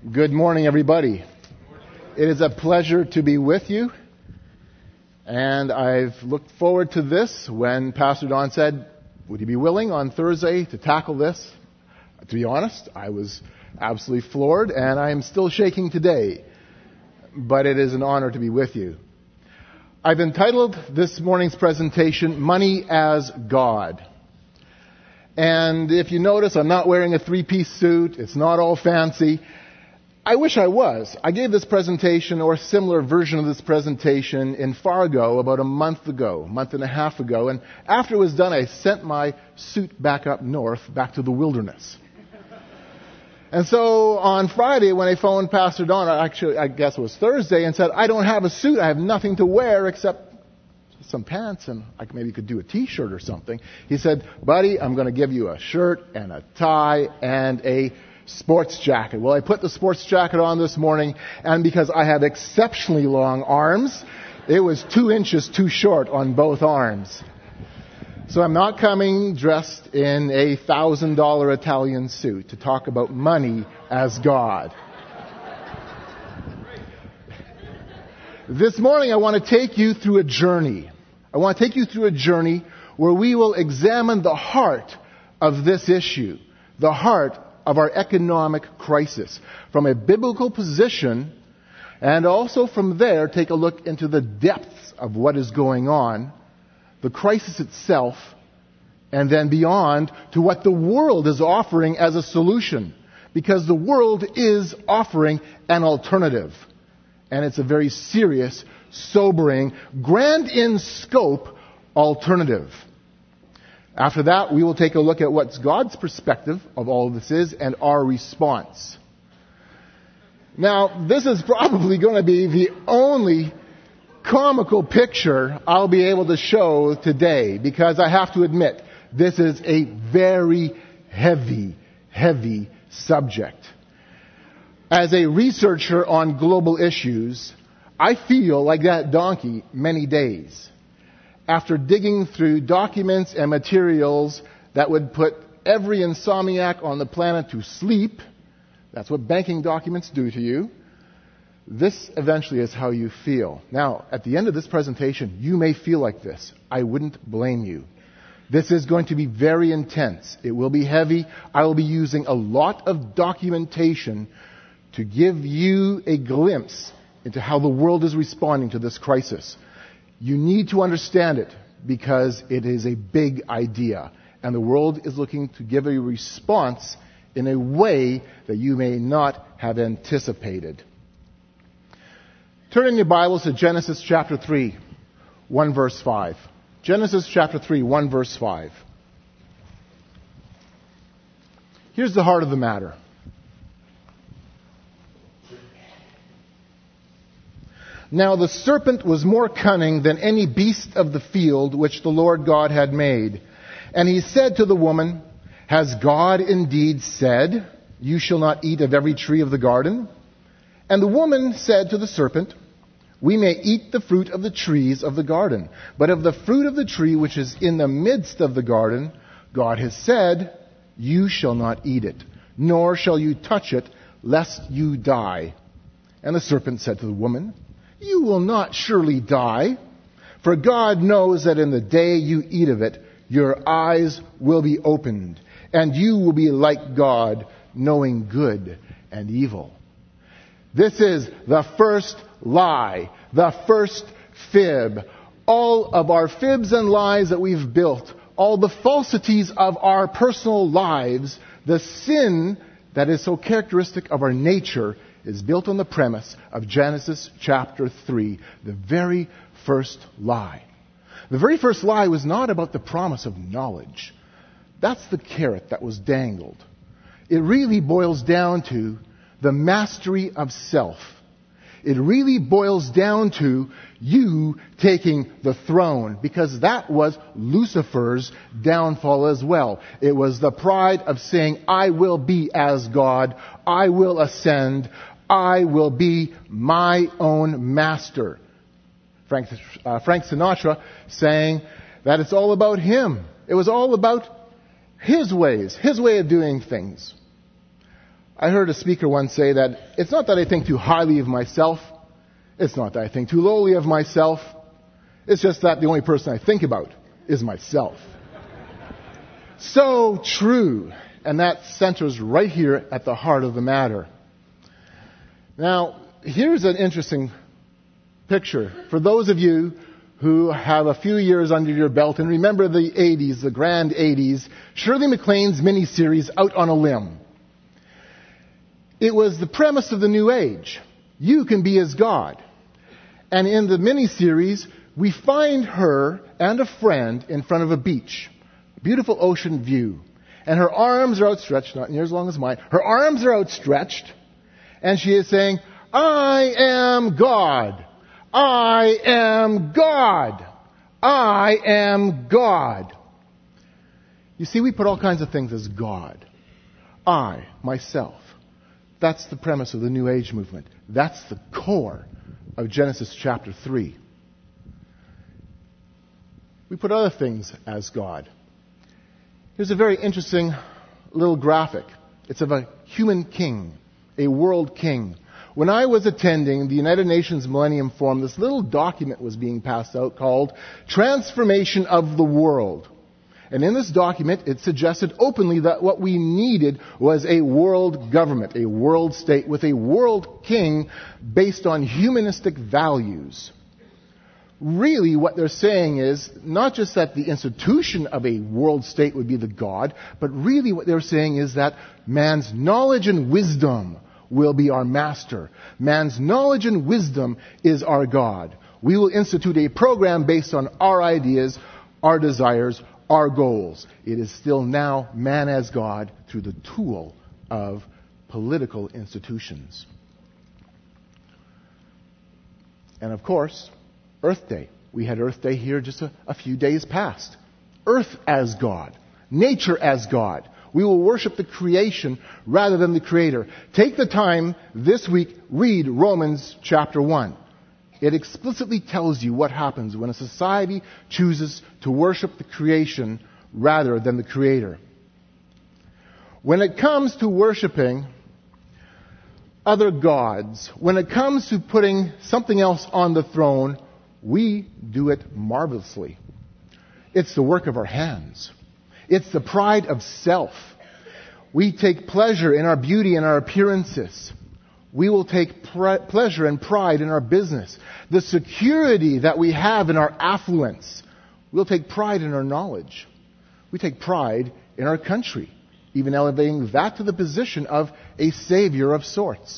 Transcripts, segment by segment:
Good morning, everybody. It is a pleasure to be with you. And I've looked forward to this when Pastor Don said, would you be willing on Thursday to tackle this? To be honest, I was absolutely floored, and I am still shaking today. But it is an honor to be with you. I've entitled this morning's presentation, Money as God. And if you notice, I'm not wearing a three-piece suit. It's not all fancy. I wish I was. I gave this presentation or a similar version of this presentation in Fargo about a month and a half ago. And after it was done, I sent my suit back up north, back to the wilderness. And so on Friday, when I phoned Pastor Don, I guess it was Thursday, and said, I don't have a suit. I have nothing to wear except some pants, and I maybe could do a T-shirt or something. He said, buddy, I'm going to give you a shirt and a tie and a sports jacket. Well, I put the sports jacket on this morning, and because I have exceptionally long arms, it was 2 inches too short on both arms. So I'm not coming dressed in a $1,000 Italian suit to talk about money as God. This morning I want to take you through a journey. I want to take you through a journey where we will examine the heart of this issue, the heart of our economic crisis, from a biblical position, and also from there take a look into the depths of what is going on, the crisis itself, and then beyond to what the world is offering as a solution, because the world is offering an alternative. And it's a very serious, sobering, grand in scope alternative. After that, we will take a look at what God's perspective of all of this is and our response. Now, this is probably going to be the only comical picture I'll be able to show today, because I have to admit, this is a very heavy subject. As a researcher on global issues, I feel like that donkey many days. After digging through documents and materials that would put every insomniac on the planet to sleep, that's what banking documents do to you, this eventually is how you feel. Now, at the end of this presentation, you may feel like this. I wouldn't blame you. This is going to be very intense. It will be heavy. I will be using a lot of documentation to give you a glimpse into how the world is responding to this crisis. You need to understand it because it is a big idea, and the world is looking to give a response in a way that you may not have anticipated. Turn in your Bibles to Genesis chapter 3, 1 verse 5. Genesis chapter 3, 1 verse 5. Here's the heart of the matter. Now the serpent was more cunning than any beast of the field which the Lord God had made. And he said to the woman, has God indeed said, you shall not eat of every tree of the garden? And the woman said to the serpent, we may eat the fruit of the trees of the garden, but of the fruit of the tree which is in the midst of the garden, God has said, you shall not eat it, nor shall you touch it, lest you die. And the serpent said to the woman, you will not surely die, for God knows that in the day you eat of it, your eyes will be opened, and you will be like God, knowing good and evil. This is the first lie, the first fib. All of our fibs and lies that we've built, all the falsities of our personal lives, the sin that is so characteristic of our nature is built on the premise of Genesis chapter 3, the very first lie. The very first lie was not about the promise of knowledge. That's the carrot that was dangled. It really boils down to the mastery of self. It really boils down to you taking the throne, because that was Lucifer's downfall as well. It was the pride of saying, I will be as God, I will ascend, I will be my own master. Frank Sinatra saying that it's all about him. It was all about his ways, his way of doing things. I heard a speaker once say that it's not that I think too highly of myself. It's not that I think too lowly of myself. It's just that the only person I think about is myself. So true. And that centers right here at the heart of the matter. Now, here's an interesting picture. For those of you who have a few years under your belt and remember the 80s, the grand 80s, Shirley MacLaine's miniseries, Out on a Limb. It was the premise of the New Age. You can be as God. And in the miniseries, we find her and a friend in front of a beach. Beautiful ocean view. And her arms are outstretched, not near as long as mine. Her arms are outstretched. And she is saying, I am God. I am God. I am God. You see, we put all kinds of things as God. I, myself. That's the premise of the New Age movement. That's the core of Genesis chapter 3. We put other things as God. Here's a very interesting little graphic. It's of a human king, a world king. When I was attending the United Nations Millennium Forum, this little document was being passed out called Transformation of the World. And in this document, it suggested openly that what we needed was a world government, a world state with a world king based on humanistic values. Really, what they're saying is not just that the institution of a world state would be the God, but really what they're saying is that man's knowledge and wisdom will be our master. Man's knowledge and wisdom is our God. We will institute a program based on our ideas, our desires, our goals. It is still now man as God through the tool of political institutions. And of course, Earth Day. We had Earth Day here just a few days past. Earth as God. Nature as God. We will worship the creation rather than the Creator. Take the time this week, read Romans chapter 1. It explicitly tells you what happens when a society chooses to worship the creation rather than the Creator. When it comes to worshiping other gods, when it comes to putting something else on the throne, we do it marvelously. It's the work of our hands. It's the pride of self. We take pleasure in our beauty and our appearances. We will take pleasure and pride in our business. The security that we have in our affluence. We'll take pride in our knowledge. We take pride in our country, even elevating that to the position of a savior of sorts.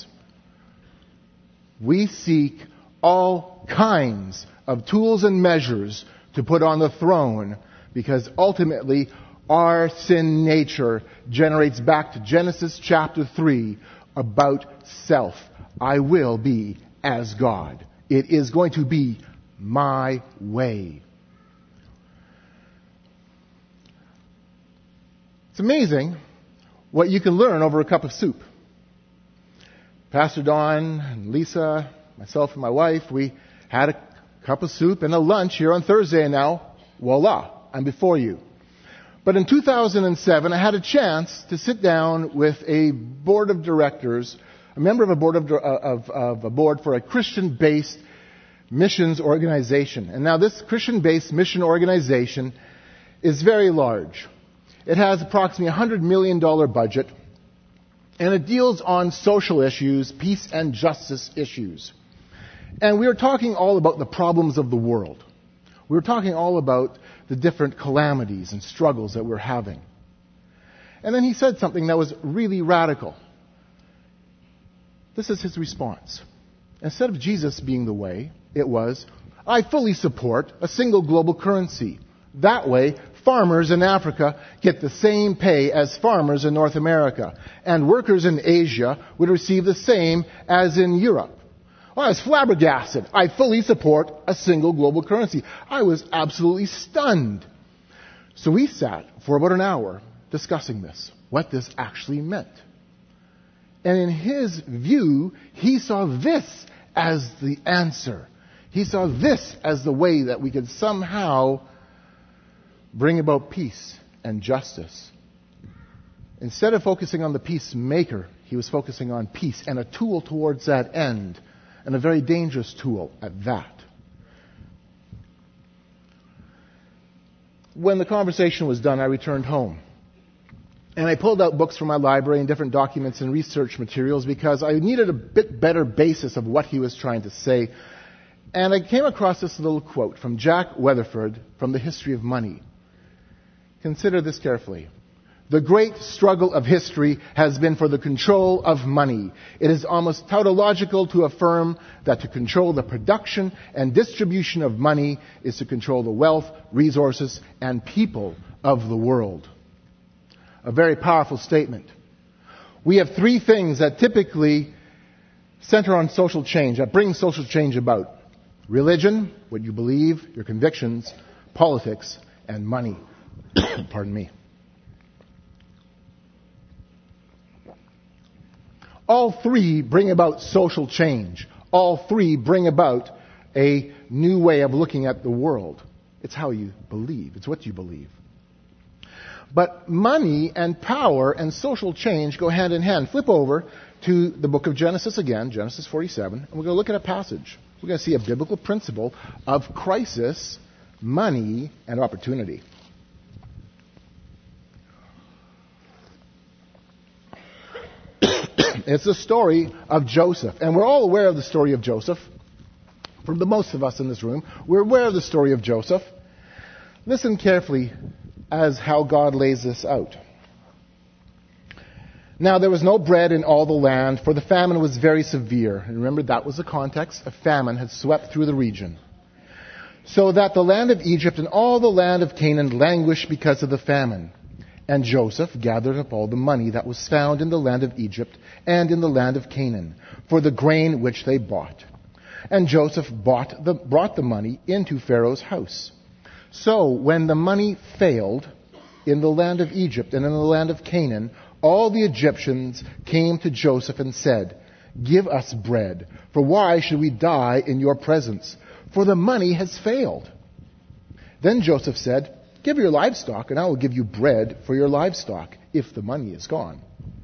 We seek all kinds of tools and measures to put on the throne because ultimately our sin nature generates back to Genesis chapter 3 about self. I will be as God. It is going to be my way. It's amazing what you can learn over a cup of soup. Pastor Don and Lisa, myself and my wife, we had a cup of soup and a lunch here on Thursday, and now, voila, I'm before you. But in 2007, I had a chance to sit down with a board of directors, a member of a board for a Christian-based missions organization. And now this Christian-based mission organization is very large. It has approximately $100 million budget, and it deals on social issues, peace and justice issues. And we were talking all about the problems of the world. We were talking all about the different calamities and struggles that we're having. And then he said something that was really radical. This is his response. Instead of Jesus being the way, it was, I fully support a single global currency. That way, farmers in Africa get the same pay as farmers in North America, and workers in Asia would receive the same as in Europe. Well, I was flabbergasted. I fully support a single global currency. I was absolutely stunned. So we sat for about an hour discussing this, what this actually meant. And in his view, he saw this as the answer. He saw this as the way that we could somehow bring about peace and justice. Instead of focusing on the peacemaker, he was focusing on peace and a tool towards that end, and a very dangerous tool at that. When the conversation was done, I returned home. And I pulled out books from my library and different documents and research materials because I needed a bit better basis of what he was trying to say. And I came across this little quote from Jack Weatherford from The History of Money. Consider this carefully. The great struggle of history has been for the control of money. It is almost tautological to affirm that to control the production and distribution of money is to control the wealth, resources, and people of the world. A very powerful statement. We have three things that typically center on social change, that bring social change about. Religion, what you believe, your convictions, politics, and money. Pardon me. All three bring about social change. All three bring about a new way of looking at the world. It's how you believe. It's what you believe. But money and power and social change go hand in hand. Flip over to the book of Genesis again, Genesis 47, and we're going to look at a passage. We're going to see a biblical principle of crisis, money, and opportunity. It's the story of Joseph. And we're all aware of the story of Joseph. For the most of us in this room, we're aware of the story of Joseph. Listen carefully as how God lays this out. Now there was no bread in all the land, for the famine was very severe. And remember, that was the context. A famine had swept through the region. So that the land of Egypt and all the land of Canaan languished because of the famine. And Joseph gathered up all the money that was found in the land of Egypt and in the land of Canaan, for the grain which they bought. And Joseph brought the money into Pharaoh's house. So when the money failed in the land of Egypt and in the land of Canaan, all the Egyptians came to Joseph and said, "Give us bread, for why should we die in your presence? For the money has failed." Then Joseph said, "Give your livestock, and I will give you bread for your livestock, if the money is gone."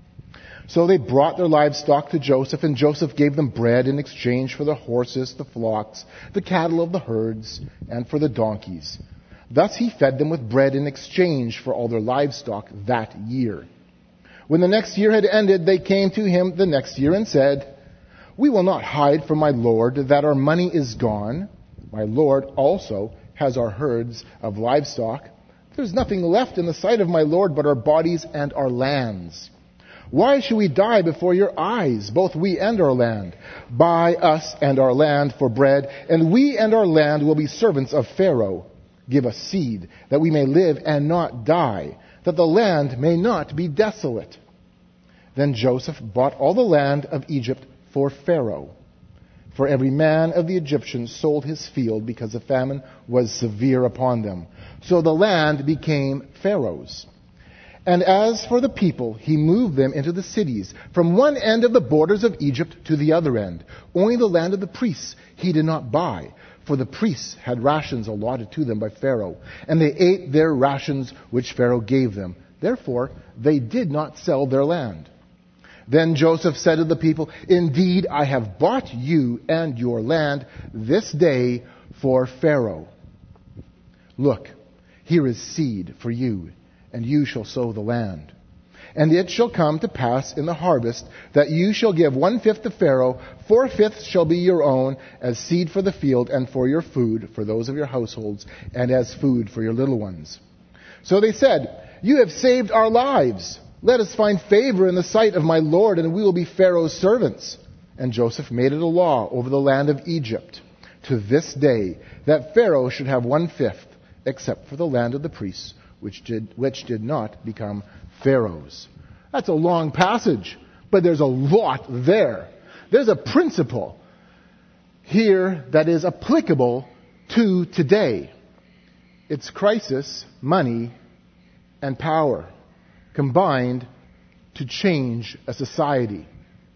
So they brought their livestock to Joseph, and Joseph gave them bread in exchange for the horses, the flocks, the cattle of the herds, and for the donkeys. Thus he fed them with bread in exchange for all their livestock that year. When the next year had ended, they came to him the next year and said, "We will not hide from my lord that our money is gone. My lord also has our herds of livestock. There is nothing left in the sight of my lord but our bodies and our lands. Why should we die before your eyes, both we and our land? Buy us and our land for bread, and we and our land will be servants of Pharaoh. Give us seed, that we may live and not die, that the land may not be desolate." Then Joseph bought all the land of Egypt for Pharaoh. For every man of the Egyptians sold his field because the famine was severe upon them. So the land became Pharaoh's. And as for the people, he moved them into the cities, from one end of the borders of Egypt to the other end. Only the land of the priests he did not buy, for the priests had rations allotted to them by Pharaoh, and they ate their rations which Pharaoh gave them. Therefore, they did not sell their land. Then Joseph said to the people, "Indeed, I have bought you and your land this day for Pharaoh. Look, here is seed for you, and you shall sow the land. And it shall come to pass in the harvest that you shall give 1/5 to Pharaoh, 4/5 shall be your own, as seed for the field and for your food, for those of your households, and as food for your little ones." So they said, "You have saved our lives. Let us find favor in the sight of my lord, and we will be Pharaoh's servants." And Joseph made it a law over the land of Egypt to this day that Pharaoh should have 1/5, except for the land of the priests, which did not become Pharaoh's. That's a long passage, but there's a lot there. There's a principle here that is applicable to today. It's crisis, money, and power combined to change a society.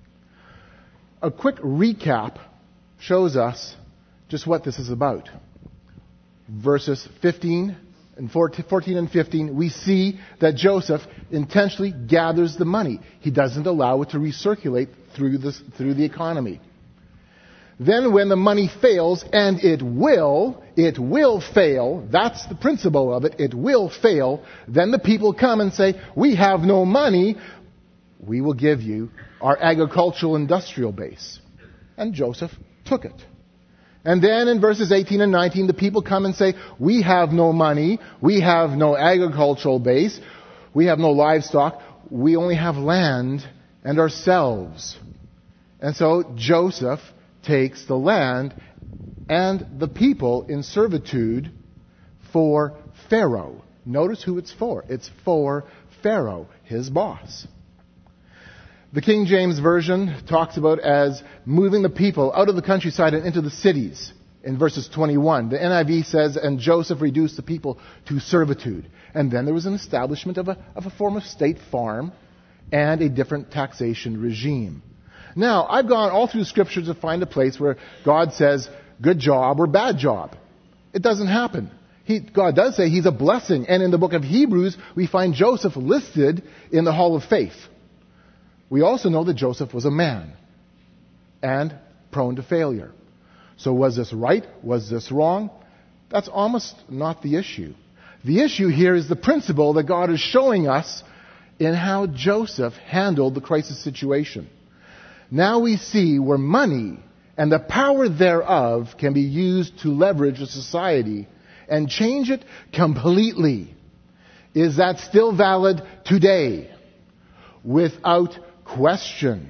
A quick recap shows us just what this is about. Verses 15 in 14 and 15, we see that Joseph intentionally gathers the money. He doesn't allow it to recirculate through the economy. Then when the money fails, and it will fail, that's the principle of it will fail, then the people come and say, we have no money, we will give you our agricultural industrial base. And Joseph took it. And then in verses 18 and 19, the people come and say, we have no money, we have no agricultural base, we have no livestock, we only have land and ourselves. And so Joseph takes the land and the people in servitude for Pharaoh. Notice who it's for. It's for Pharaoh, his boss. The King James Version talks about as moving the people out of the countryside and into the cities in verses 21. The NIV says, and Joseph reduced the people to servitude. And then there was an establishment of a form of state farm and a different taxation regime. Now, I've gone all through the scriptures to find a place where God says, good job or bad job. It doesn't happen. God does say he's a blessing. And in the book of Hebrews, we find Joseph listed in the Hall of Faith. We also know that Joseph was a man and prone to failure. So was this right? Was this wrong? That's almost not the issue. The issue here is the principle that God is showing us in how Joseph handled the crisis situation. Now we see where money and the power thereof can be used to leverage a society and change it completely. Is that still valid today? Without question.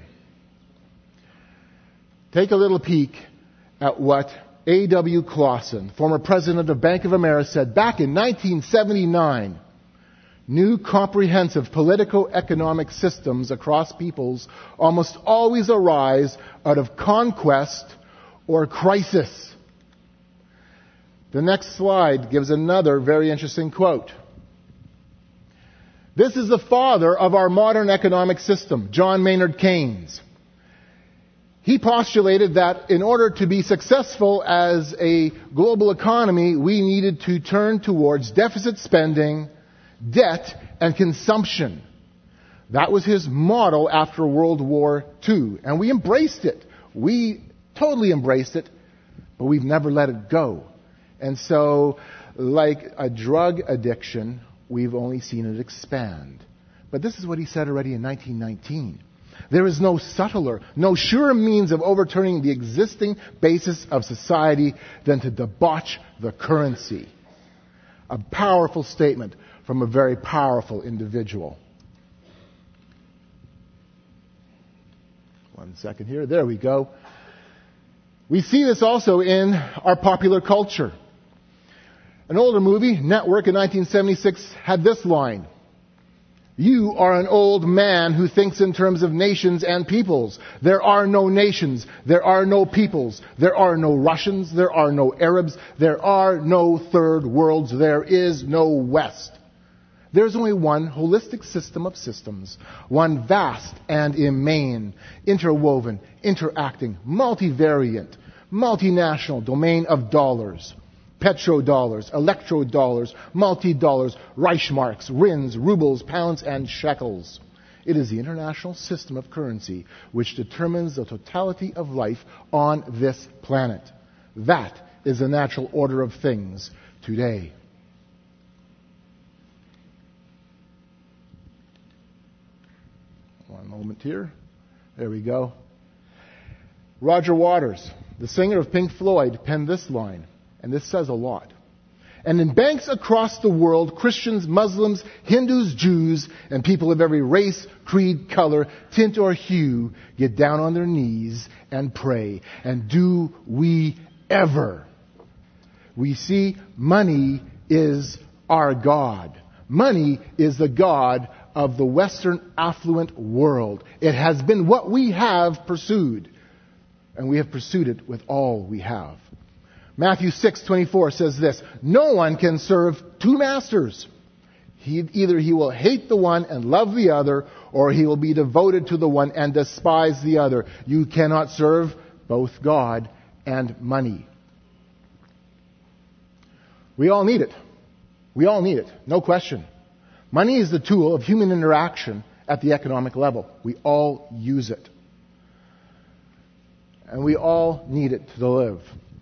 Take a little peek at what A.W. Clausen, former president of Bank of America, said back in 1979. New comprehensive politico-economic systems across peoples almost always arise out of conquest or crisis. The next slide gives another very interesting quote. This is the father of our modern economic system, John Maynard Keynes. He postulated that in order to be successful as a global economy, we needed to turn towards deficit spending, debt, and consumption. That was his model after World War II. And we embraced it. We totally embraced it, but we've never let it go. And so, like a drug addiction, we've only seen it expand. But this is what he said already in 1919. There is no subtler, no surer means of overturning the existing basis of society than to debauch the currency. A powerful statement from a very powerful individual. One second here. There we go. We see this also in our popular culture. An older movie, Network, in 1976, had this line. You are an old man who thinks in terms of nations and peoples. There are no nations. There are no peoples. There are no Russians. There are no Arabs. There are no third worlds. There is no West. There's only one holistic system of systems, one vast and immane, interwoven, interacting, multivariant, multinational domain of dollars. Petrodollars, electrodollars, multi-dollars, Reichsmarks, Rins, rubles, pounds, and shekels. It is the international system of currency which determines the totality of life on this planet. That is the natural order of things today. One moment here. There we go. Roger Waters, the singer of Pink Floyd, penned this line. And this says a lot. And in banks across the world, Christians, Muslims, Hindus, Jews, and people of every race, creed, color, tint, or hue get down on their knees and pray. And do we ever? We see money is our God. Money is the God of the Western affluent world. It has been what we have pursued. And we have pursued it with all we have. Matthew 6:24 says this, no one can serve two masters. Either he will hate the one and love the other, or he will be devoted to the one and despise the other. You cannot serve both God and money. We all need it. We all need it, no question. Money is the tool of human interaction at the economic level. We all use it. And we all need it to live.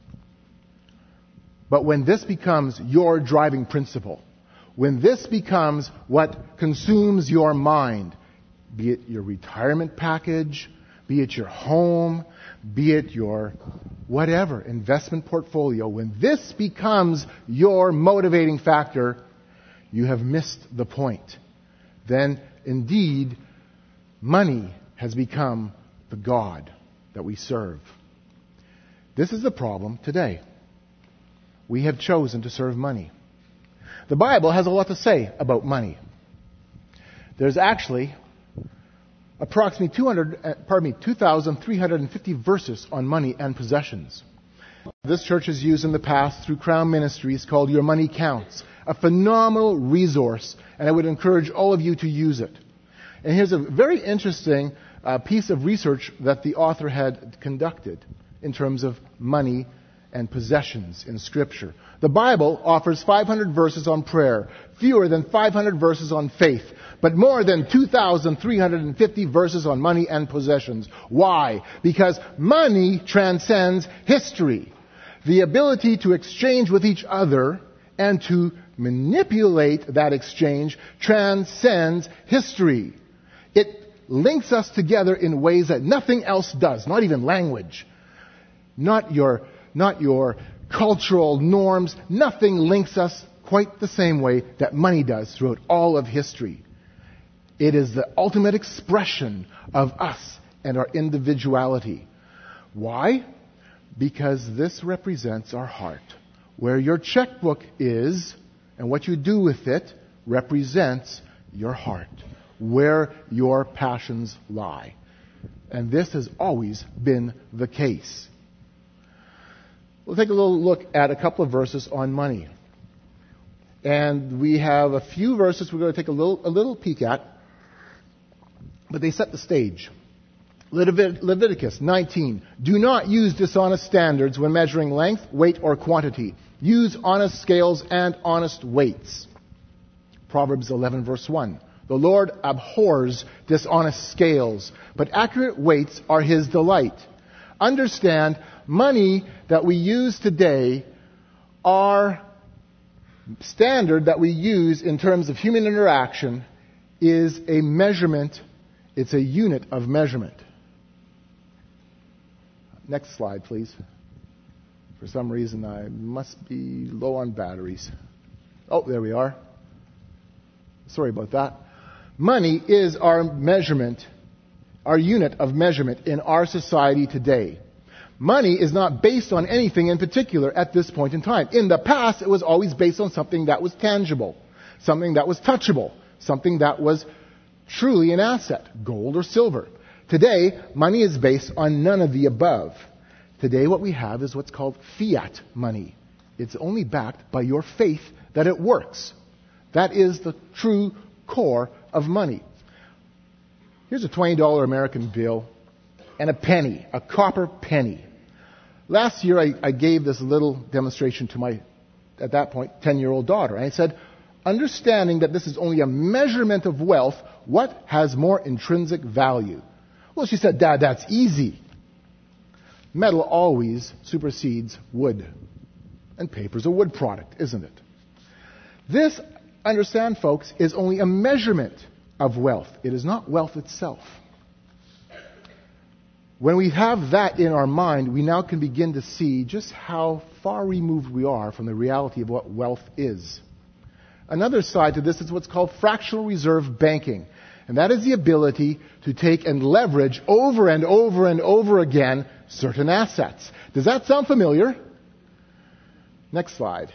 But when this becomes your driving principle, when this becomes what consumes your mind, be it your retirement package, be it your home, be it your whatever investment portfolio, when this becomes your motivating factor, you have missed the point. Then, indeed, money has become the God that we serve. This is the problem today. We have chosen to serve money. The Bible has a lot to say about money. There's actually approximately 2,350 verses on money and possessions. This church has used in the past through Crown Ministries called Your Money Counts, a phenomenal resource, and I would encourage all of you to use it. And here's a very interesting piece of research that the author had conducted in terms of money and possessions in Scripture. The Bible offers 500 verses on prayer, fewer than 500 verses on faith, but more than 2,350 verses on money and possessions. Why? Because money transcends history. The ability to exchange with each other and to manipulate that exchange transcends history. It links us together in ways that nothing else does, not even language. Not your cultural norms. Nothing links us quite the same way that money does throughout all of history. It is the ultimate expression of us and our individuality. Why? Because this represents our heart. Where your checkbook is and what you do with it represents your heart, where your passions lie. And this has always been the case. We'll take a little look at a couple of verses on money. And we have a few verses we're going to take a little peek at, but they set the stage. Leviticus 19. Do not use dishonest standards when measuring length, weight, or quantity. Use honest scales and honest weights. Proverbs 11 verse 1. The Lord abhors dishonest scales, but accurate weights are His delight. Understand, money that we use today, our standard that we use in terms of human interaction, is a measurement. It's a unit of measurement. Next slide, please. For some reason, I must be low on batteries. Oh, there we are. Sorry about that. Money is our measurement, our unit of measurement in our society today. Money is not based on anything in particular at this point in time. In the past, it was always based on something that was tangible, something that was touchable, something that was truly an asset, gold or silver. Today, money is based on none of the above. Today, what we have is what's called fiat money. It's only backed by your faith that it works. That is the true core of money. Here's a $20 American bill and a penny, a copper penny. Last year, I gave this little demonstration to my, at that point, 10-year-old daughter. And I said, understanding that this is only a measurement of wealth, what has more intrinsic value? Well, she said, Dad, that's easy. Metal always supersedes wood. And paper's a wood product, isn't it? This, understand, folks, is only a measurement of wealth. It is not wealth itself. When we have that in our mind, we now can begin to see just how far removed we are from the reality of what wealth is. Another side to this is what's called fractional reserve banking. And that is the ability to take and leverage over and over and over again certain assets. Does that sound familiar? Next slide.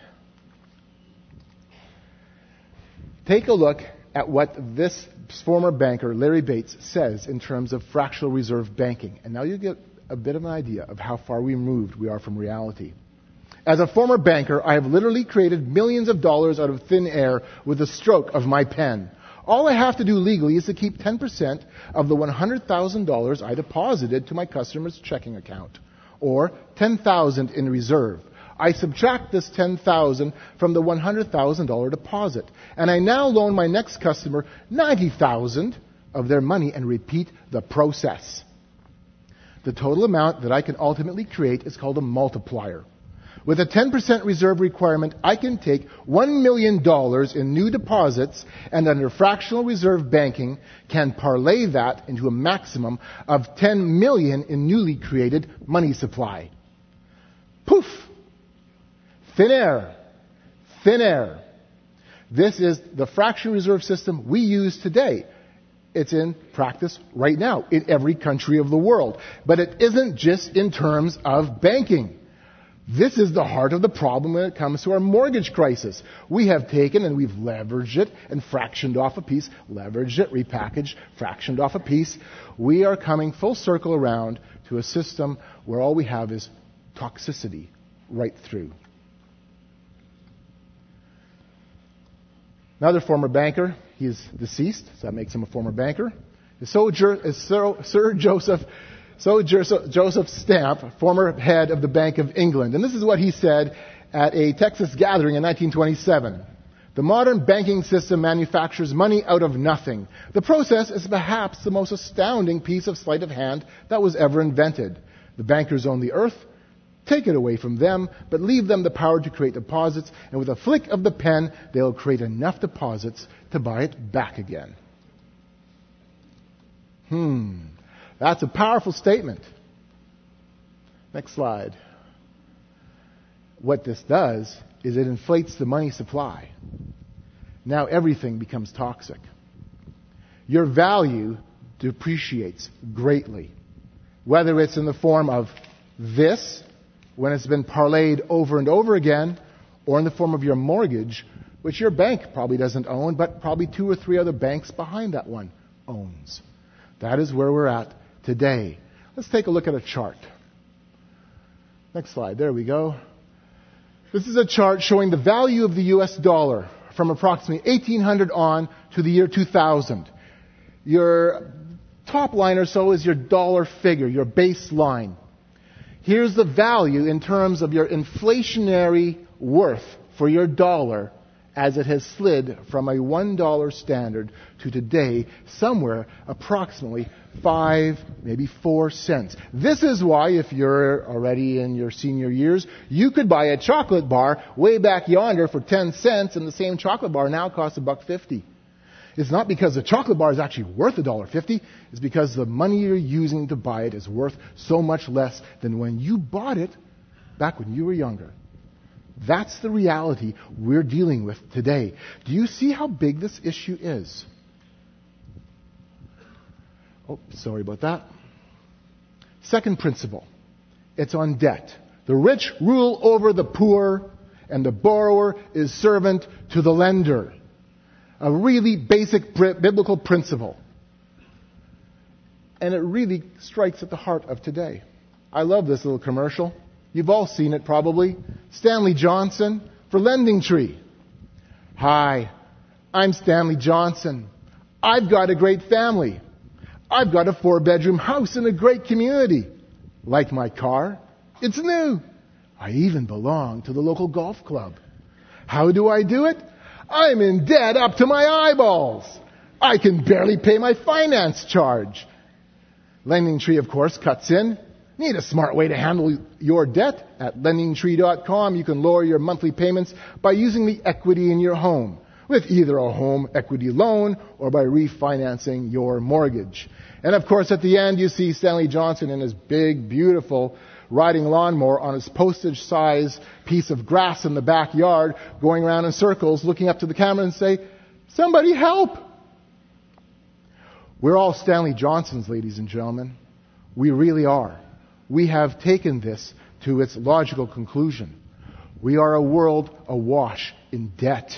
Take a look at what this former banker, Larry Bates, says in terms of fractional reserve banking. And now you get a bit of an idea of how far removed we are from reality. As a former banker, I have literally created millions of dollars out of thin air with the stroke of my pen. All I have to do legally is to keep 10% of the $100,000 I deposited to my customer's checking account, or $10,000 in reserve. I subtract this $10,000 from the $100,000 deposit. And I now loan my next customer $90,000 of their money and repeat the process. The total amount that I can ultimately create is called a multiplier. With a 10% reserve requirement, I can take $1 million in new deposits and under fractional reserve banking can parlay that into a maximum of $10 million in newly created money supply. Poof! Thin air. Thin air. This is the fractional reserve system we use today. It's in practice right now in every country of the world. But it isn't just in terms of banking. This is the heart of the problem when it comes to our mortgage crisis. We have taken and we've leveraged it and fractioned off a piece, leveraged it, repackaged, fractioned off a piece. We are coming full circle around to a system where all we have is toxicity right through. Another former banker, he is deceased, so that makes him a former banker, is Sir Joseph Stamp, former head of the Bank of England. And this is what he said at a Texas gathering in 1927. The modern banking system manufactures money out of nothing. The process is perhaps the most astounding piece of sleight of hand that was ever invented. The bankers own the earth, take it away from them, but leave them the power to create deposits, and with a flick of the pen, they'll create enough deposits to buy it back again. That's a powerful statement. Next slide. What this does is it inflates the money supply. Now everything becomes toxic. Your value depreciates greatly. Whether it's in the form of this, when it's been parlayed over and over again, or in the form of your mortgage, which your bank probably doesn't own, but probably 2 or 3 other banks behind that one owns. That is where we're at today. Let's take a look at a chart. Next slide. There we go. This is a chart showing the value of the US dollar from approximately 1800 on to the year 2000. Your top line or so is your dollar figure, your baseline. Here's the value in terms of your inflationary worth for your dollar as it has slid from a $1 standard to today somewhere approximately 5, maybe 4 cents. This is why, if you're already in your senior years, you could buy a chocolate bar way back yonder for 10 cents, and the same chocolate bar now costs $1.50. It's not because the chocolate bar is actually worth $1.50. It's because the money you're using to buy it is worth so much less than when you bought it back when you were younger. That's the reality we're dealing with today. Do you see how big this issue is? Oh, sorry about that. Second principle. It's on debt. The rich rule over the poor, and the borrower is servant to the lender. A really basic biblical principle. And it really strikes at the heart of today. I love this little commercial. You've all seen it probably. Stanley Johnson for LendingTree. Hi, I'm Stanley Johnson. I've got a great family. I've got a 4-bedroom house in a great community. Like my car, it's new. I even belong to the local golf club. How do I do it? I'm in debt up to my eyeballs. I can barely pay my finance charge. LendingTree, of course, cuts in. Need a smart way to handle your debt? At LendingTree.com, you can lower your monthly payments by using the equity in your home, with either a home equity loan or by refinancing your mortgage. And of course, at the end, you see Stanley Johnson in his big, beautiful riding lawnmower on his postage-size piece of grass in the backyard, going around in circles, looking up to the camera and say, "Somebody help!" We're all Stanley Johnsons, ladies and gentlemen. We really are. We have taken this to its logical conclusion. We are a world awash in debt.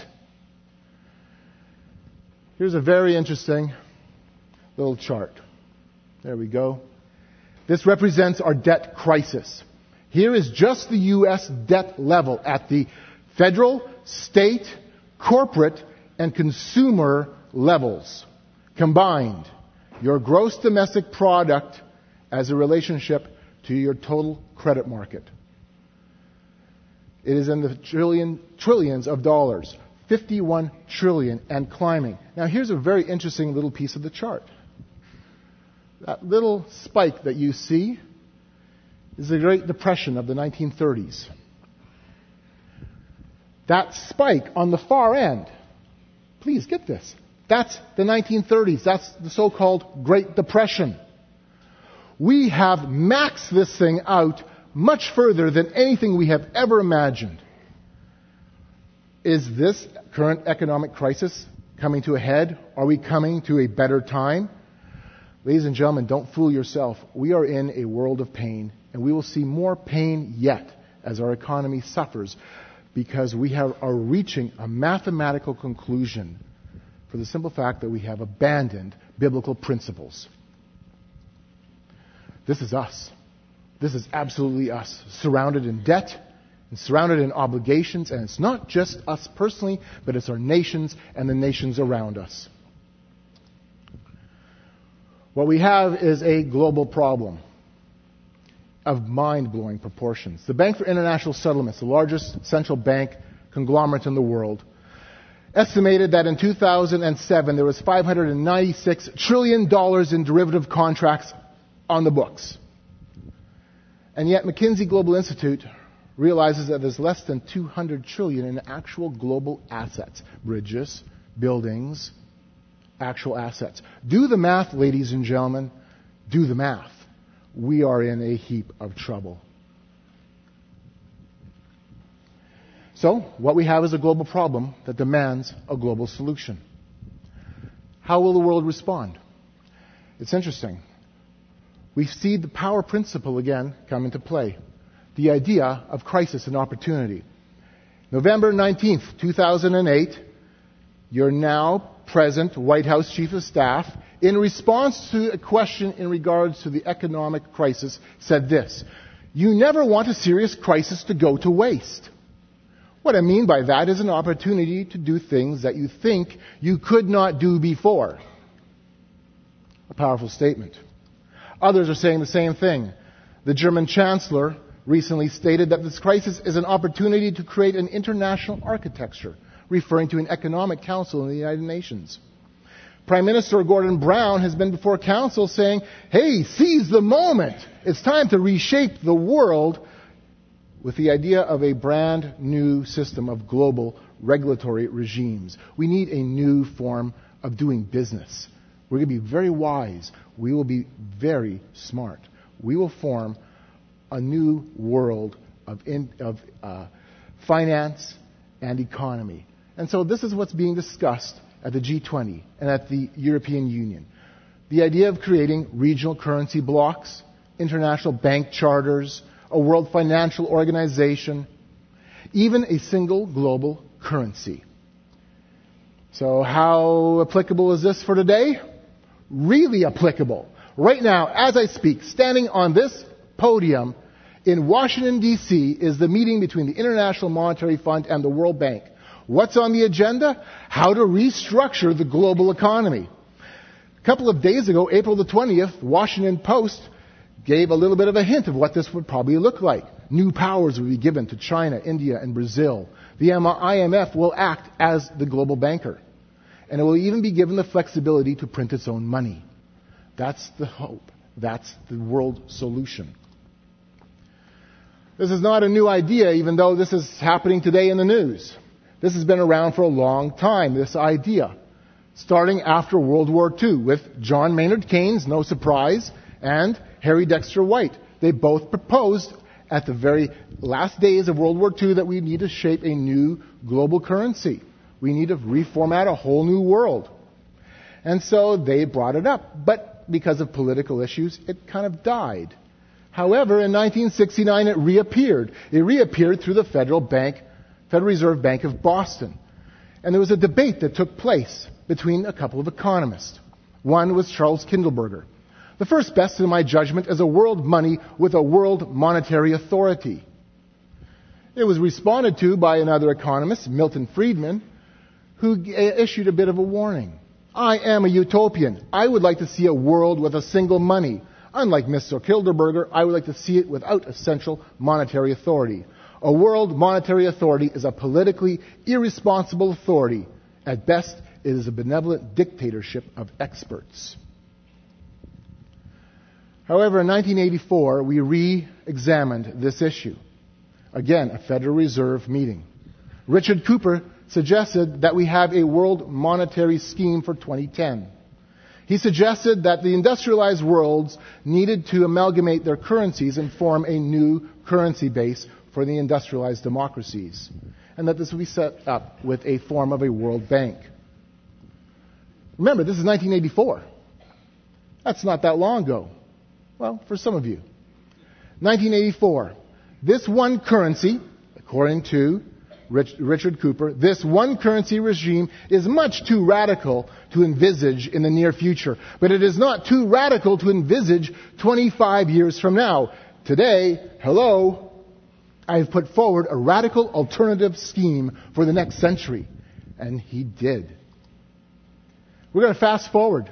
Here's a very interesting little chart. There we go. This represents our debt crisis. Here is just the U.S. debt level at the federal, state, corporate, and consumer levels. Combined, your gross domestic product as a relationship to your total credit market. It is in the trillions of dollars. 51 trillion and climbing. Now here's a very interesting little piece of the chart. That little spike that you see is the Great Depression of the 1930s. That spike on the far end, please get this, that's the 1930s. That's the so-called Great Depression. We have maxed this thing out much further than anything we have ever imagined. Is this current economic crisis coming to a head? Are we coming to a better time? Ladies and gentlemen, don't fool yourself. We are in a world of pain, and we will see more pain yet as our economy suffers, because we are reaching a mathematical conclusion for the simple fact that we have abandoned biblical principles. This is us. This is absolutely us, surrounded in debt and surrounded in obligations, and it's not just us personally, but it's our nations and the nations around us. What we have is a global problem of mind-blowing proportions. The Bank for International Settlements, the largest central bank conglomerate in the world, estimated that in 2007 there was $596 trillion in derivative contracts on the books. And yet McKinsey Global Institute realizes that there's less than 200 trillion in actual global assets, bridges, buildings, actual assets. Do the math, ladies and gentlemen. Do the math. We are in a heap of trouble. So, what we have is a global problem that demands a global solution. How will the world respond? It's interesting. We see the power principle again come into play. The idea of crisis and opportunity. November 19th, 2008, your now present White House Chief of Staff, in response to a question in regards to the economic crisis, said this: "You never want a serious crisis to go to waste." What I mean by that is an opportunity to do things that you think you could not do before. A powerful statement. Others are saying the same thing. The German Chancellor recently stated that this crisis is an opportunity to create an international architecture, referring to an economic council in the United Nations. Prime Minister Gordon Brown has been before council saying, hey, seize the moment. It's time to reshape the world with the idea of a brand new system of global regulatory regimes. We need a new form of doing business. We're going to be very wise. We will be very smart. We will form a new world of finance and economy. And so this is what's being discussed at the G20 and at the European Union. The idea of creating regional currency blocks, international bank charters, a world financial organization, even a single global currency. So how applicable is this for today? Really applicable. Right now, as I speak, standing on this podium in Washington, D.C., is the meeting between the International Monetary Fund and the World Bank. What's on the agenda? How to restructure the global economy. A couple of days ago, April the 20th, the Washington Post gave a little bit of a hint of what this would probably look like. New powers will be given to China, India, and Brazil. The IMF will act as the global banker. And it will even be given the flexibility to print its own money. That's the hope. That's the world solution. This is not a new idea, even though this is happening today in the news. This has been around for a long time, this idea. Starting after World War II with John Maynard Keynes, no surprise, and Harry Dexter White. They both proposed at the very last days of World War II that we need to shape a new global currency. We need to reformat a whole new world. And so they brought it up. But because of political issues, it kind of died. However, in 1969, it reappeared. It reappeared through the Federal Reserve Bank of Boston. And there was a debate that took place between a couple of economists. One was Charles Kindleberger. The first best, in my judgment, is a world money with a world monetary authority. It was responded to by another economist, Milton Friedman, who issued a bit of a warning. I am a utopian. I would like to see a world with a single money. Unlike Mr. Kindleberger, I would like to see it without a central monetary authority. A world monetary authority is a politically irresponsible authority. At best, it is a benevolent dictatorship of experts. However, in 1984, we re-examined this issue. Again, a Federal Reserve meeting. Richard Cooper suggested that we have a world monetary scheme for 2010. He suggested that the industrialized worlds needed to amalgamate their currencies and form a new currency base for the industrialized democracies, and that this would be set up with a form of a world bank. Remember, this is 1984. That's not that long ago. Well, for some of you. 1984. This one currency, according to Richard Cooper, this one currency regime is much too radical to envisage in the near future. But it is not too radical to envisage 25 years from now. Today, hello, I have put forward a radical alternative scheme for the next century. And he did. We're going to fast forward.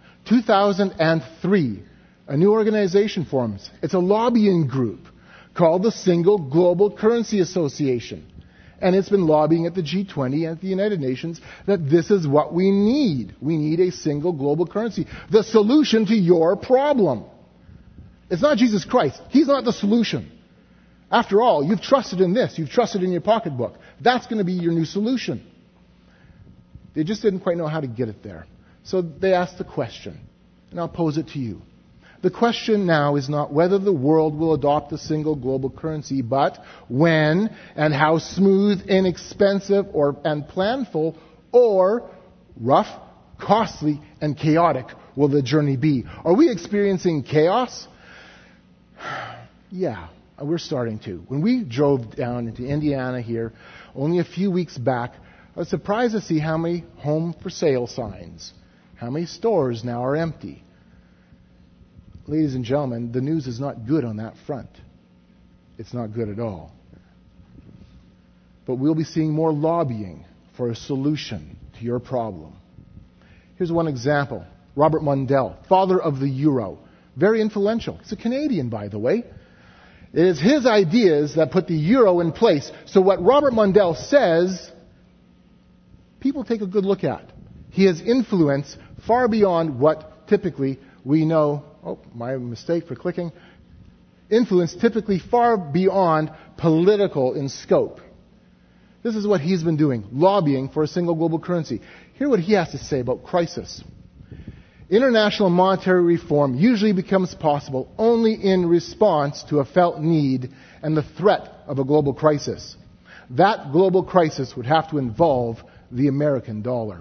2003, a new organization forms. It's a lobbying group called the Single Global Currency Association. And it's been lobbying at the G20 and at the United Nations that this is what we need. We need a single global currency. The solution to your problem. It's not Jesus Christ. He's not the solution. After all, you've trusted in this. You've trusted in your pocketbook. That's going to be your new solution. They just didn't quite know how to get it there. So they asked the question, and I'll pose it to you. The question now is not whether the world will adopt a single global currency, but when and how smooth, inexpensive, and planful, or rough, costly, and chaotic will the journey be. Are we experiencing chaos? Yeah, we're starting to. When we drove down into Indiana here only a few weeks back, I was surprised to see how many home for sale signs, how many stores now are empty. Ladies and gentlemen, the news is not good on that front. It's not good at all. But we'll be seeing more lobbying for a solution to your problem. Here's one example. Robert Mundell, father of the euro. Very influential. He's a Canadian, by the way. It is his ideas that put the euro in place. So what Robert Mundell says, people take a good look at. He has influence far beyond what typically we know. Oh, my mistake for clicking. Influence typically far beyond political in scope. This is what he's been doing, lobbying for a single global currency. Hear what he has to say about crisis. International monetary reform usually becomes possible only in response to a felt need and the threat of a global crisis. That global crisis would have to involve the American dollar.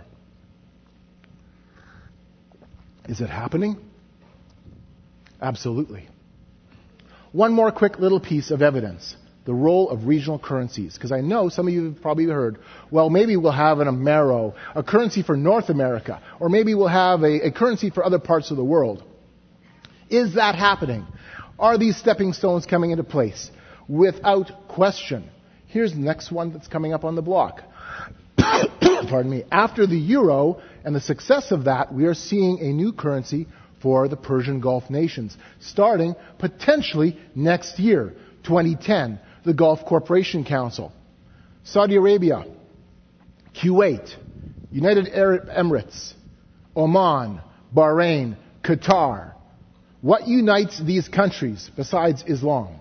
Is it happening? Absolutely. One more quick little piece of evidence. The role of regional currencies. Because I know some of you have probably heard, well, maybe we'll have an Amero, a currency for North America, or maybe we'll have a currency for other parts of the world. Is that happening? Are these stepping stones coming into place? Without question. Here's the next one that's coming up on the block. Pardon me. After the euro and the success of that, we are seeing a new currency for the Persian Gulf nations, starting potentially next year, 2010, the Gulf Cooperation Council. Saudi Arabia, Kuwait, United Arab Emirates, Oman, Bahrain, Qatar. What unites these countries besides Islam?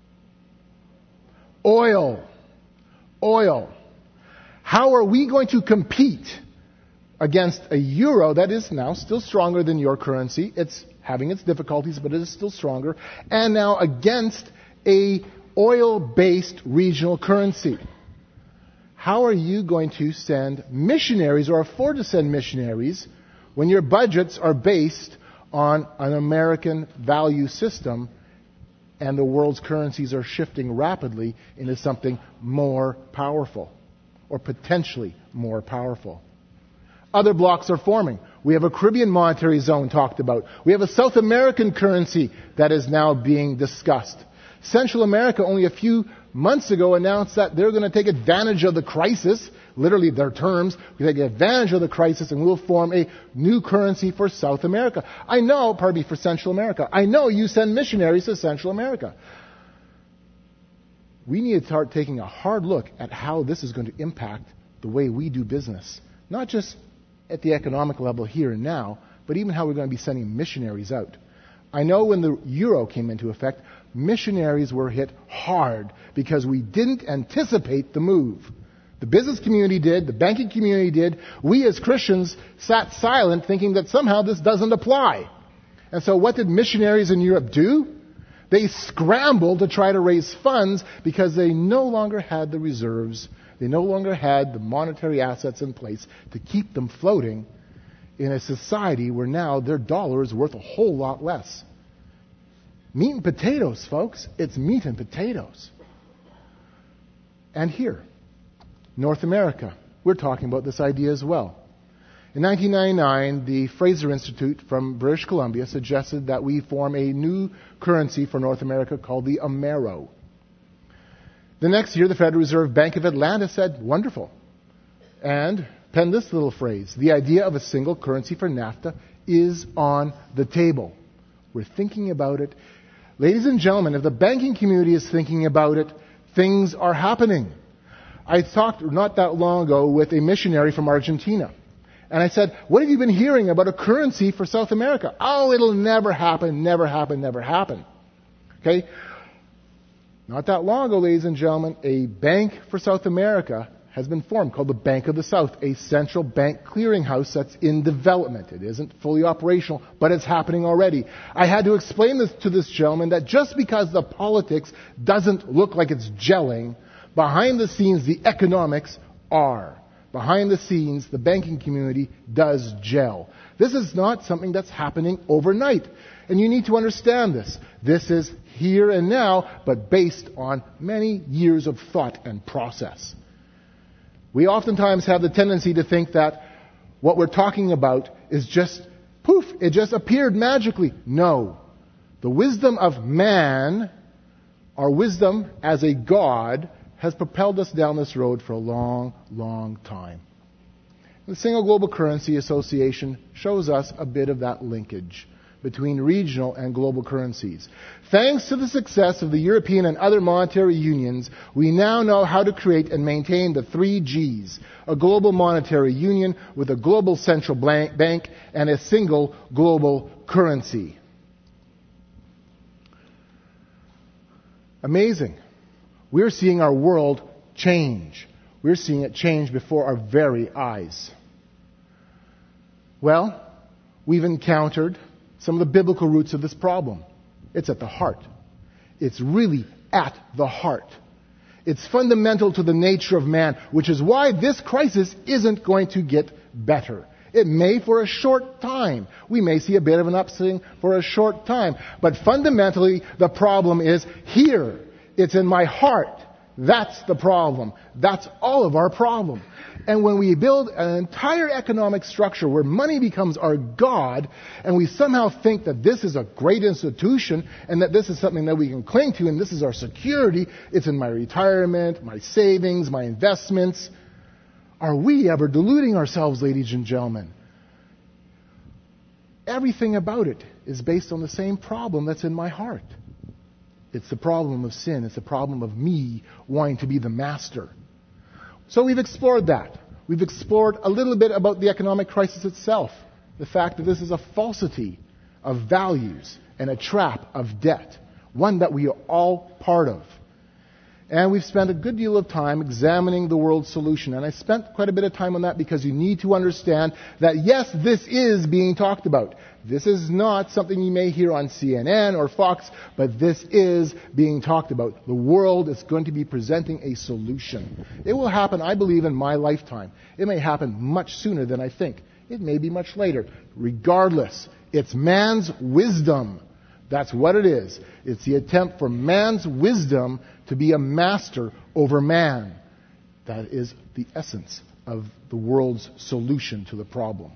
Oil. Oil. How are we going to compete against a euro that is now still stronger than your currency? It's having its difficulties, but it is still stronger. And now against a oil-based regional currency. How are you going to send missionaries or afford to send missionaries when your budgets are based on an American value system and the world's currencies are shifting rapidly into something more powerful or potentially more powerful? Other blocks are forming. We have a Caribbean monetary zone talked about. We have a South American currency that is now being discussed. Central America only a few months ago announced that they're going to take advantage of the crisis, literally their terms, we take advantage of the crisis and we'll form a new currency for South America. For Central America. I know you send missionaries to Central America. we need to start taking a hard look at how this is going to impact the way we do business. Not just at the economic level here and now, but even how we're going to be sending missionaries out. I know when the euro came into effect, missionaries were hit hard because we didn't anticipate the move. The business community did, the banking community did. We as Christians sat silent thinking that somehow this doesn't apply. And so what did missionaries in Europe do? They scrambled to try to raise funds because they no longer had the reserves. They no longer had the monetary assets in place to keep them floating in a society where now their dollar is worth a whole lot less. Meat and potatoes, folks. It's meat and potatoes. And here, North America, we're talking about this idea as well. In 1999, the Fraser Institute from British Columbia suggested that we form a new currency for North America called the Amero. The next year, the Federal Reserve Bank of Atlanta said, wonderful, and penned this little phrase: the idea of a single currency for NAFTA is on the table. We're thinking about it. Ladies and gentlemen, if the banking community is thinking about it, things are happening. I talked not that long ago with a missionary from Argentina. And I said, what have you been hearing about a currency for South America? Oh, it'll never happen, never happen, never happen. Okay? Not that long ago, ladies and gentlemen, a bank for South America has been formed called the Bank of the South, a central bank clearinghouse that's in development. It isn't fully operational, but it's happening already. I had to explain this to this gentleman that just because the politics doesn't look like it's gelling, behind the scenes, the economics are. Behind the scenes, the banking community does gel. This is not something that's happening overnight. And you need to understand this. This is here and now, but based on many years of thought and process. We oftentimes have the tendency to think that what we're talking about is just, poof, it just appeared magically. No. The wisdom of man, our wisdom as a God, has propelled us down this road for a long, long time. The Single Global Currency Association shows us a bit of that linkage between regional and global currencies. Thanks to the success of the European and other monetary unions, we now know how to create and maintain the 3 Gs, a global monetary union with a global central bank and a single global currency. Amazing. We're seeing our world change. We're seeing it change before our very eyes. Well, we've encountered some of the biblical roots of this problem. It's at the heart. It's really at the heart. It's fundamental to the nature of man, which is why this crisis isn't going to get better. It may for a short time. We may see a bit of an upswing for a short time. But fundamentally, the problem is here. It's in my heart. That's the problem. That's all of our problem. And when we build an entire economic structure where money becomes our God, and we somehow think that this is a great institution, and that this is something that we can cling to, and this is our security, it's in my retirement, my savings, my investments, are we ever deluding ourselves, ladies and gentlemen? Everything about it is based on the same problem that's in my heart. It's the problem of sin. It's the problem of me wanting to be the master. So we've explored that. We've explored a little bit about the economic crisis itself. The fact that this is a falsity of values and a trap of debt. One that we are all part of. And we've spent a good deal of time examining the world's solution. And I spent quite a bit of time on that because you need to understand that yes, this is being talked about. This is not something you may hear on CNN or Fox, but this is being talked about. The world is going to be presenting a solution. It will happen, I believe, in my lifetime. It may happen much sooner than I think. It may be much later. Regardless, it's man's wisdom. That's what it is. It's the attempt for man's wisdom to be a master over man. That is the essence of the world's solution to the problem.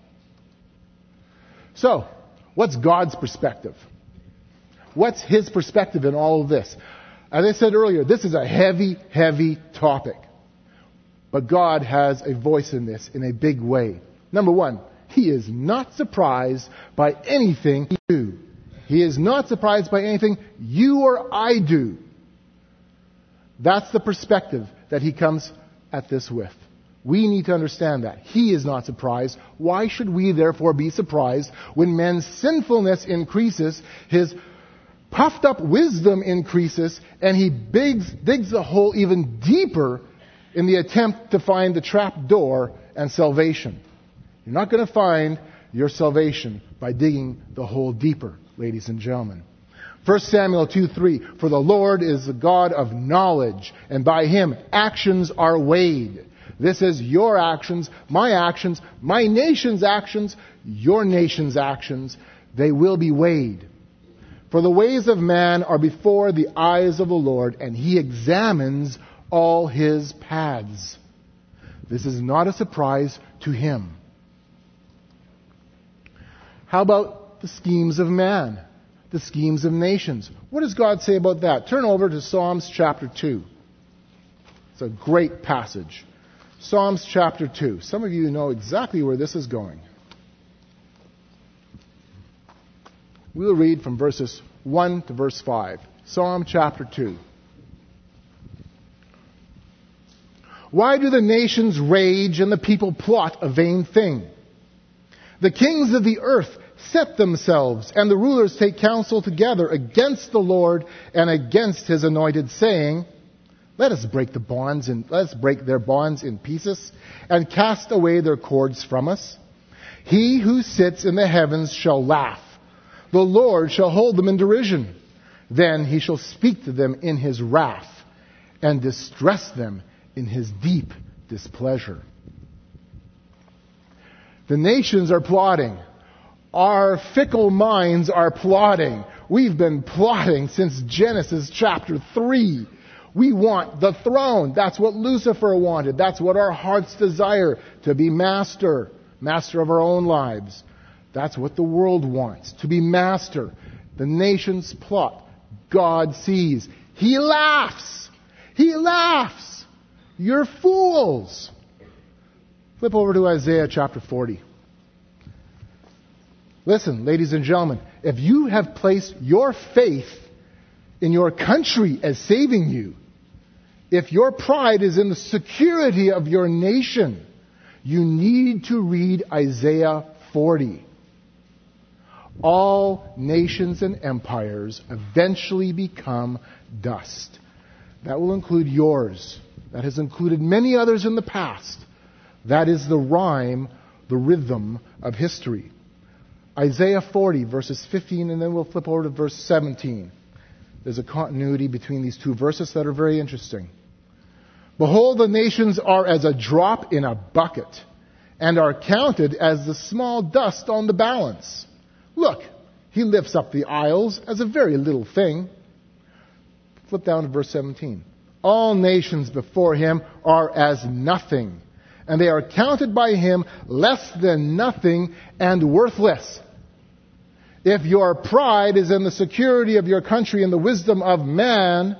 So, what's God's perspective? What's His perspective in all of this? As I said earlier, this is a heavy, heavy topic. But God has a voice in this in a big way. Number one, He is not surprised by anything you do. He is not surprised by anything you or I do. That's the perspective that he comes at this with. We need to understand that. He is not surprised. Why should we therefore be surprised when man's sinfulness increases, his puffed up wisdom increases, and he digs the hole even deeper in the attempt to find the trap door and salvation? You're not going to find your salvation by digging the hole deeper, ladies and gentlemen. 1 Samuel 2:3, for the Lord is the God of knowledge, and by him actions are weighed. This is your actions, my nation's actions, your nation's actions. They will be weighed. For the ways of man are before the eyes of the Lord, and he examines all his paths. This is not a surprise to him. How about the schemes of man? The schemes of nations? What does God say about that? Turn over to Psalms chapter 2. It's a great passage. Psalms chapter 2. Some of you know exactly where this is going. We'll read from verses 1 to verse 5. Psalm chapter 2. Why do the nations rage and the people plot a vain thing? The kings of the earth set themselves, and the rulers take counsel together against the Lord and against his anointed, saying, let us break their bonds in pieces and cast away their cords from us. He who sits in the heavens shall laugh. The Lord shall hold them in derision. Then he shall speak to them in his wrath and distress them in his deep displeasure. The nations are plotting. Our fickle minds are plotting. We've been plotting since Genesis chapter 3. We want the throne. That's what Lucifer wanted. That's what our hearts desire, to be master of our own lives. That's what the world wants, to be master. The nations plot. God sees. He laughs. He laughs. You're fools. Flip over to Isaiah chapter 40. Listen, ladies and gentlemen, if you have placed your faith in your country as saving you, if your pride is in the security of your nation, you need to read Isaiah 40. All nations and empires eventually become dust. That will include yours. That has included many others in the past. That is the rhyme, the rhythm of history. Isaiah 40, verses 15, and then we'll flip over to verse 17. There's a continuity between these two verses that are very interesting. Behold, the nations are as a drop in a bucket, and are counted as the small dust on the balance. Look, he lifts up the isles as a very little thing. Flip down to verse 17. All nations before him are as nothing, and they are counted by him less than nothing and worthless. If your pride is in the security of your country and the wisdom of man,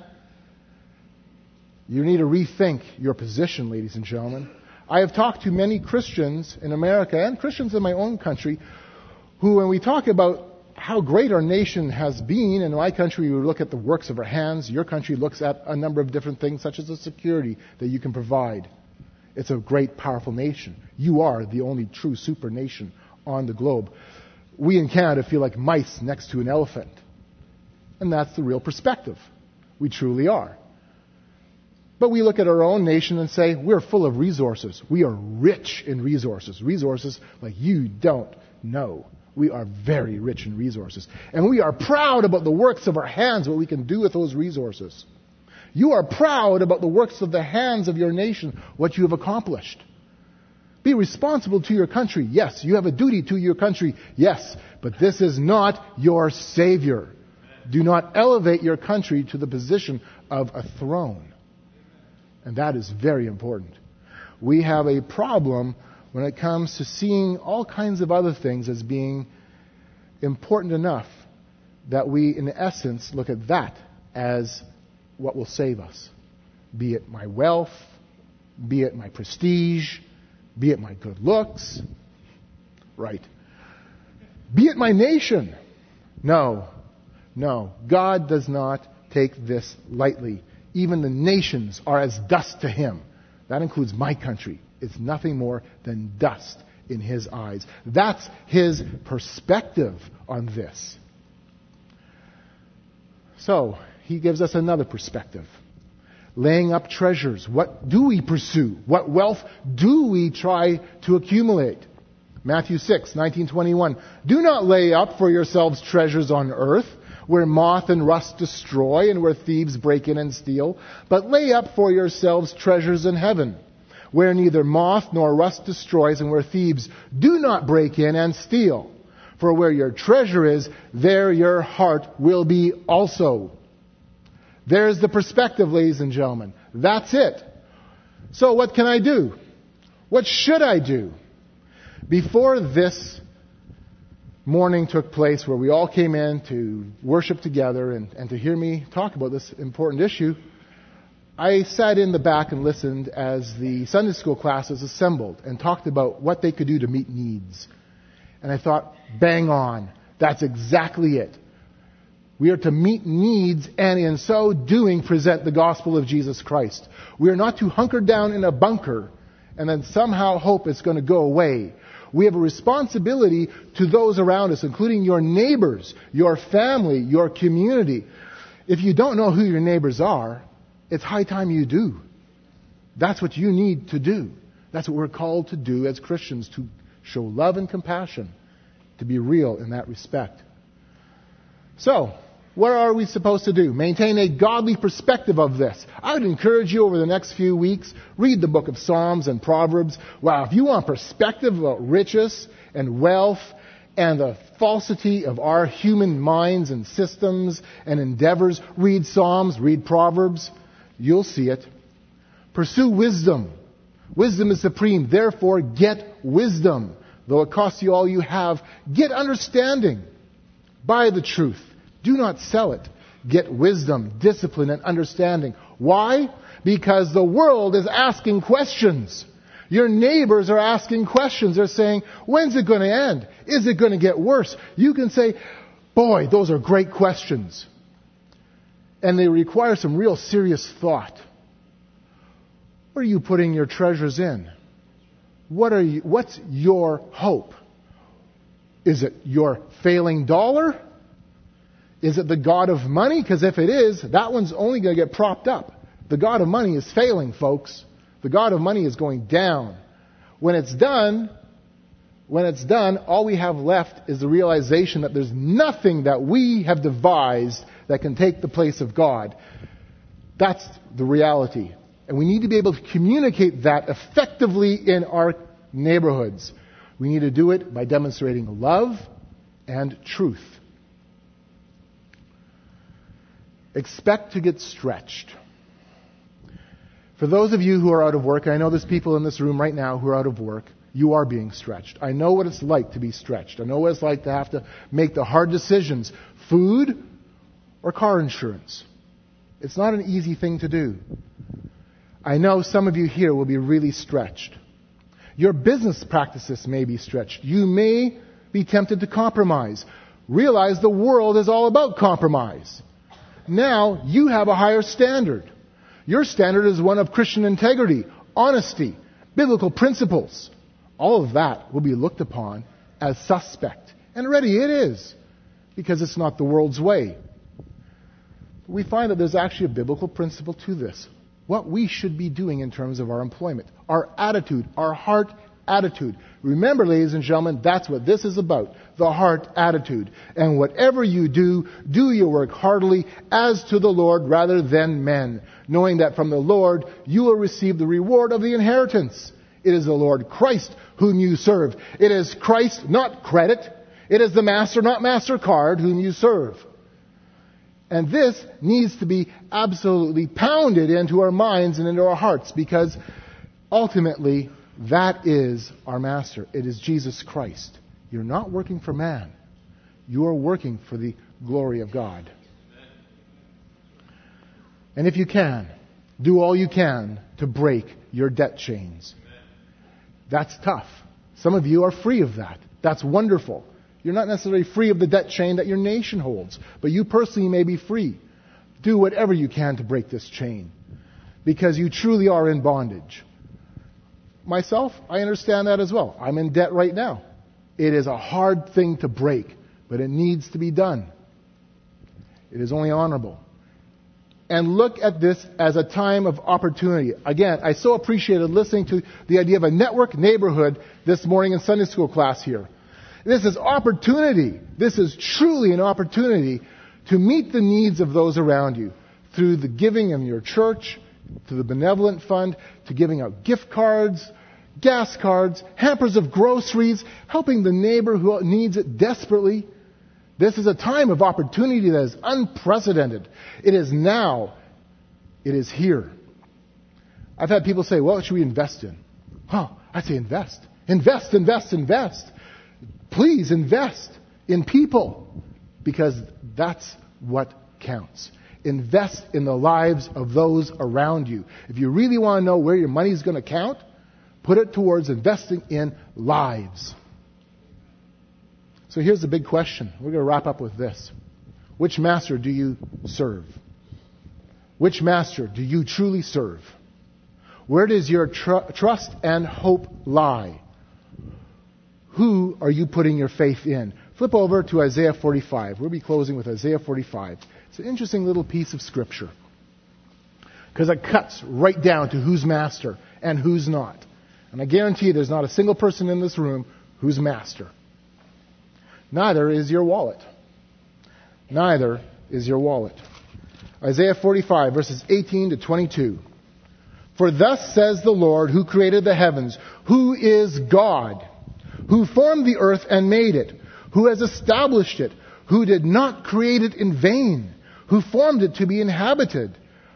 you need to rethink your position, ladies and gentlemen. I have talked to many Christians in America and Christians in my own country who, when we talk about how great our nation has been, in my country we look at the works of our hands, your country looks at a number of different things such as the security that you can provide. It's a great, powerful nation. You are the only true super nation on the globe. We in Canada feel like mice next to an elephant. And that's the real perspective. We truly are. But we look at our own nation and say, we're full of resources. We are rich in resources. Resources like you don't know. We are very rich in resources. And we are proud about the works of our hands, what we can do with those resources. You are proud about the works of the hands of your nation, what you have accomplished. Be responsible to your country. Yes, you have a duty to your country. Yes, but this is not your Savior. Do not elevate your country to the position of a throne. And that is very important. We have a problem when it comes to seeing all kinds of other things as being important enough that we, in essence, look at that as what will save us. Be it my wealth, be it my prestige, be it my good looks, right? Be it my nation. No. God does not take this lightly. Even the nations are as dust to him. That includes my country. It's nothing more than dust in his eyes. That's his perspective on this. So, he gives us another perspective. Laying up treasures. What do we pursue? What wealth do we try to accumulate? Matthew 6, 19-21. Do not lay up for yourselves treasures on earth, where moth and rust destroy and where thieves break in and steal, but lay up for yourselves treasures in heaven, where neither moth nor rust destroys and where thieves do not break in and steal. For where your treasure is, there your heart will be also. There's the perspective, ladies and gentlemen. That's it. So what can I do? What should I do? Before this morning took place, where we all came in to worship together and to hear me talk about this important issue, I sat in the back and listened as the Sunday school classes assembled and talked about what they could do to meet needs. And I thought, bang on. That's exactly it. We are to meet needs and in so doing present the gospel of Jesus Christ. We are not to hunker down in a bunker and then somehow hope it's going to go away. We have a responsibility to those around us, including your neighbors, your family, your community. If you don't know who your neighbors are, it's high time you do. That's what you need to do. That's what we're called to do as Christians, to show love and compassion, to be real in that respect. So, what are we supposed to do? Maintain a godly perspective of this. I would encourage you over the next few weeks, read the book of Psalms and Proverbs. Wow, if you want perspective about riches and wealth and the falsity of our human minds and systems and endeavors, read Psalms, read Proverbs. You'll see it. Pursue wisdom. Wisdom is supreme. Therefore, get wisdom. Though it costs you all you have, get understanding. Buy the truth. Do not sell it. Get wisdom, discipline, and understanding. Why? Because the world is asking questions. Your neighbors are asking questions. They're saying, when's it going to end? Is it going to get worse? You can say, boy, those are great questions. And they require some real serious thought. What are you putting your treasures in? What's your hope? Is it your failing dollar? Is it the god of money? Because if it is, that one's only going to get propped up. The god of money is failing, folks. The god of money is going down. When it's done, all we have left is the realization that there's nothing that we have devised that can take the place of God. That's the reality. And we need to be able to communicate that effectively in our neighborhoods. We need to do it by demonstrating love and truth. Expect to get stretched. For those of you who are out of work, I know there's people in this room right now who are out of work, you are being stretched. I know what it's like to be stretched. I know what it's like to have to make the hard decisions. Food or car insurance. It's not an easy thing to do. I know some of you here will be really stretched. Your business practices may be stretched. You may be tempted to compromise. Realize the world is all about compromise. Now you have a higher standard. Your standard is one of Christian integrity, honesty, biblical principles. All of that will be looked upon as suspect. And already it is, because it's not the world's way. We find that there's actually a biblical principle to this. What we should be doing in terms of our employment, our attitude, our heart attitude. Remember, ladies and gentlemen, that's what this is about, the heart attitude. And whatever you do, do your work heartily as to the Lord rather than men, knowing that from the Lord you will receive the reward of the inheritance. It is the Lord Christ whom you serve. It is Christ, not credit. It is the Master, not MasterCard, whom you serve. And this needs to be absolutely pounded into our minds and into our hearts, because ultimately that is our Master. It is Jesus Christ. You're not working for man. You are working for the glory of God. And if you can, do all you can to break your debt chains. That's tough. Some of you are free of that. That's wonderful. You're not necessarily free of the debt chain that your nation holds, but you personally may be free. Do whatever you can to break this chain, because you truly are in bondage. Myself, I understand that as well. I'm in debt right now. It is a hard thing to break, but it needs to be done. It is only honorable. And look at this as a time of opportunity. Again, I so appreciated listening to the idea of a network neighborhood this morning in Sunday school class here. This is opportunity. This is truly an opportunity to meet the needs of those around you through the giving in your church, to the benevolent fund, to giving out gift cards, gas cards, hampers of groceries, helping the neighbor who needs it desperately. This is a time of opportunity that is unprecedented. It is now. It is here. I've had people say, what should we invest in? I say invest. Invest, invest, invest. Please invest in people, because that's what counts. Invest in the lives of those around you. If you really want to know where your money is going to count, put it towards investing in lives. So here's the big question. We're going to wrap up with this. Which master do you serve? Which master do you truly serve? Where does your trust and hope lie? Who are you putting your faith in? Flip over to Isaiah 45. We'll be closing with Isaiah 45. It's an interesting little piece of scripture, because it cuts right down to who's master and who's not. And I guarantee you there's not a single person in this room who's master. Neither is your wallet. Neither is your wallet. Isaiah 45, verses 18 to 22. For thus says the Lord, who created the heavens, who is God, who formed the earth and made it, who has established it, who did not create it in vain, who formed it to be inhabited.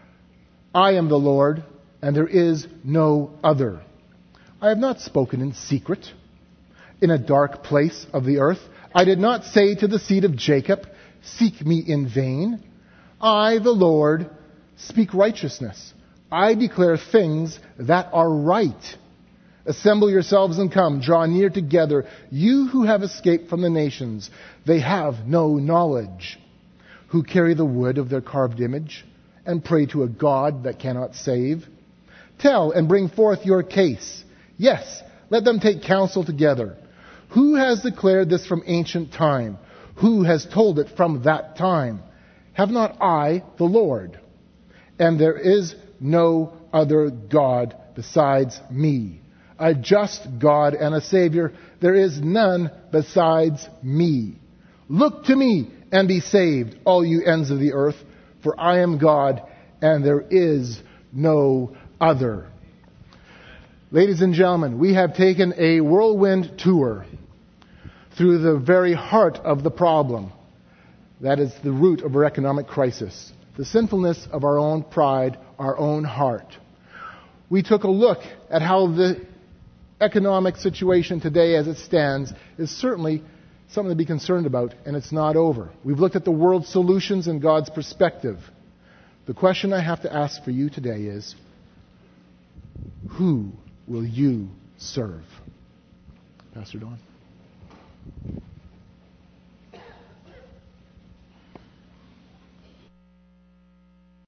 I am the Lord, and there is no other. I have not spoken in secret, in a dark place of the earth. I did not say to the seed of Jacob, seek me in vain. I, the Lord, speak righteousness. I declare things that are right. Assemble yourselves and come, draw near together, you who have escaped from the nations. They have no knowledge, who carry the wood of their carved image and pray to a God that cannot save. Tell and bring forth your case. Yes, let them take counsel together. Who has declared this from ancient time? Who has told it from that time? Have not I, the Lord? And there is no other God besides me. A just God and a Savior. There is none besides me. Look to me and be saved, all you ends of the earth, for I am God and there is no other. Ladies and gentlemen, we have taken a whirlwind tour through the very heart of the problem. That is the root of our economic crisis. The sinfulness of our own pride, our own heart. We took a look at how the economic situation today as it stands is certainly something to be concerned about, and it's not over. We've looked at the world's solutions and God's perspective. The question I have to ask for you today is, who will you serve? Pastor Don.